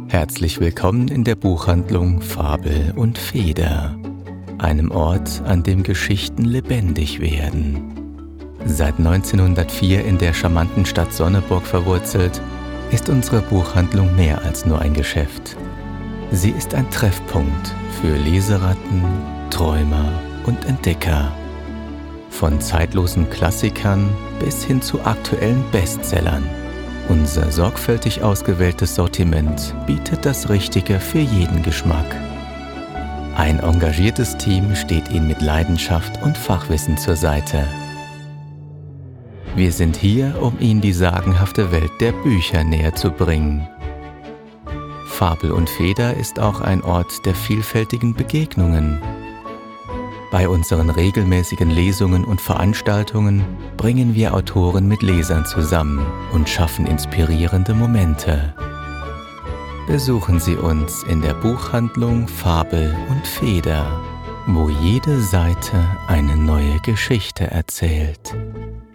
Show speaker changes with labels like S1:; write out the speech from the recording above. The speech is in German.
S1: Herzlich willkommen in der Buchhandlung Fabel und Feder, einem Ort, an dem Geschichten lebendig werden. Seit 1904 in der charmanten Stadt Sonneburg verwurzelt, ist unsere Buchhandlung mehr als nur ein Geschäft. Sie ist ein Treffpunkt für Leseratten, Träumer und Entdecker. Von zeitlosen Klassikern bis hin zu aktuellen Bestsellern. Unser sorgfältig ausgewähltes Sortiment bietet das Richtige für jeden Geschmack. Ein engagiertes Team steht Ihnen mit Leidenschaft und Fachwissen zur Seite. Wir sind hier, um Ihnen die sagenhafte Welt der Bücher näher zu bringen. Fabel und Feder ist auch ein Ort der vielfältigen Begegnungen. Bei unseren regelmäßigen Lesungen und Veranstaltungen bringen wir Autoren mit Lesern zusammen und schaffen inspirierende Momente. Besuchen Sie uns in der Buchhandlung Fabel und Feder, wo jede Seite eine neue Geschichte erzählt.